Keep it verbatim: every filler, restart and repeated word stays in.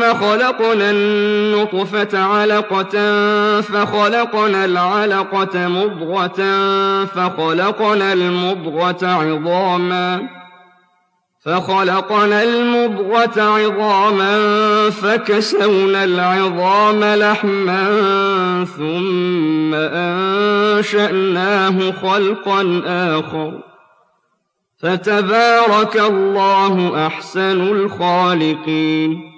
خلقنا النطفة علقة فخلقنا العلقة مضغة فخلقنا المضغة عظاما فخلقنا المضغة عظاما فكسونا العظام لحما ثم أنشأناه خلقا آخر فتبارك الله أحسن الخالقين.